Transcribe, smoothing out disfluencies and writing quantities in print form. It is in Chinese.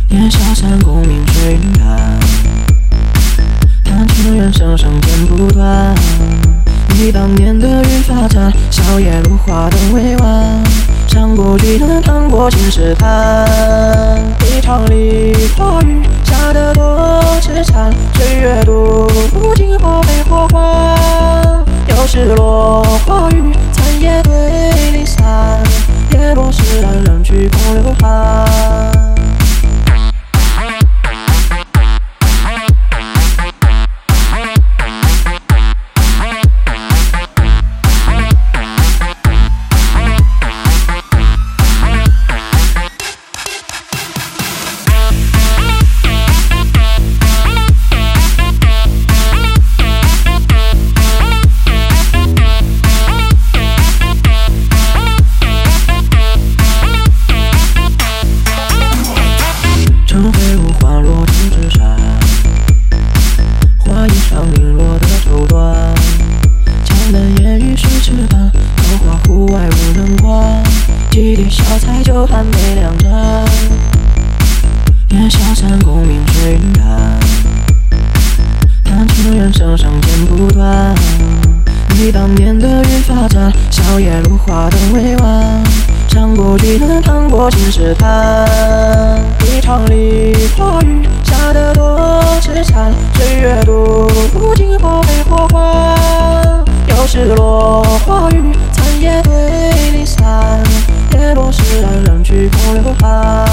烟消散，功名垂云淡。谈情人生，声间不断。忆当年的语发展，笑靥如花灯未完。上过巨人，趟过青石滩。一场梨花雨下得多痴缠，岁月渡不尽花飞火换。又是落花雨，残叶对离散。叶落时然人去空留寒。尘飞舞花落青枝山，花衣上零落的绸缎。江南烟雨水池畔，桃花湖外无人观。几碟小菜酒酣杯两盏，烟消散，功名垂云淡。谈情人生，声间不断。忆当年的语发展，笑靥如花灯未完。上过巨人，趟过青石滩。一场梨花雨下得多痴缠，岁月渡不尽花飞火换。又是落花雨，残叶对离散。叶落时然人去空留寒。